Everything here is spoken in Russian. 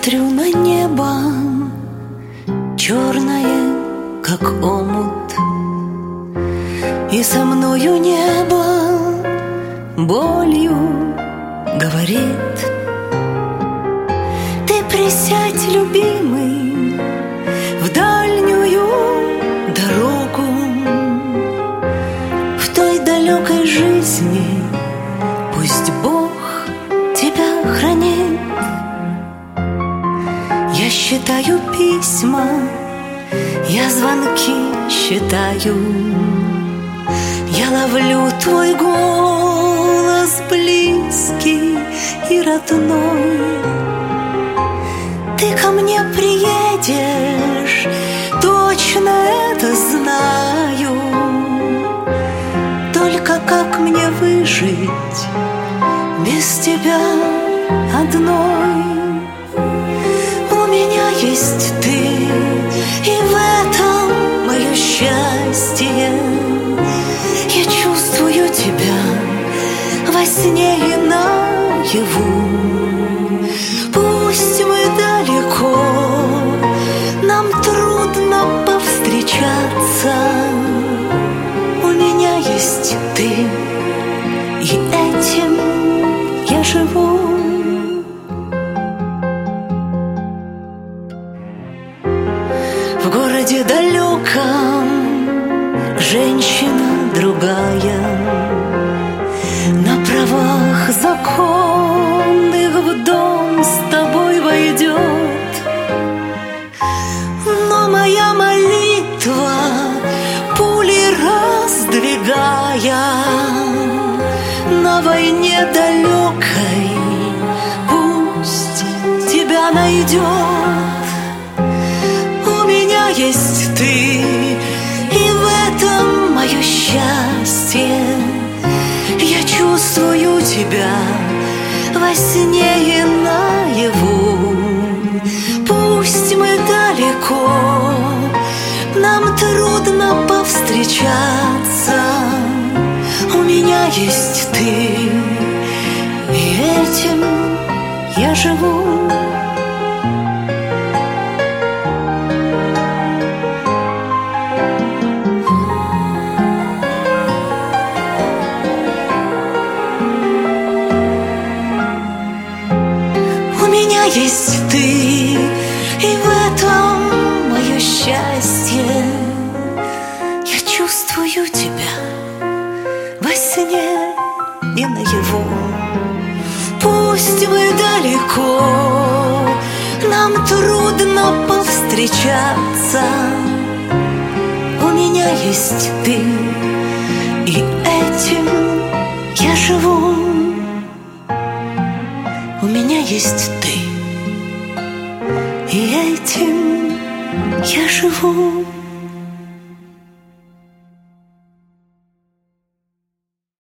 смотрю на небо, черное, как омут, и со мною небо болью говорит: ты присядь, любимый, в дальнюю дорогу. В той далекой жизни пусть Бог тебя хранит. Я считаю письма, я звонки считаю, я ловлю твой голос близкий и родной. Ты ко мне приедешь, точно это знаю. Только как мне выжить без тебя одной? У меня есть ты, и в этом мое счастье. Я чувствую тебя во сне и наяву. Пусть мы далеко, нам трудно повстречаться. У меня есть ты, и этим я живу. В городе далеком женщина другая, на правах законных в дом с тобой войдет. Но моя молитва, пули раздвигая, на войне далекой пусть тебя найдет. У меня есть ты, и в этом мое счастье. Я чувствую тебя во сне и наяву. Пусть мы далеко, нам трудно повстречаться. У меня есть ты, и этим я живу. У меня есть ты, и в этом мое счастье. Я чувствую тебя во сне и наяву. Пусть мы далеко, нам трудно повстречаться. У меня есть ты, и этим я живу. У меня есть ты, и этим я живу.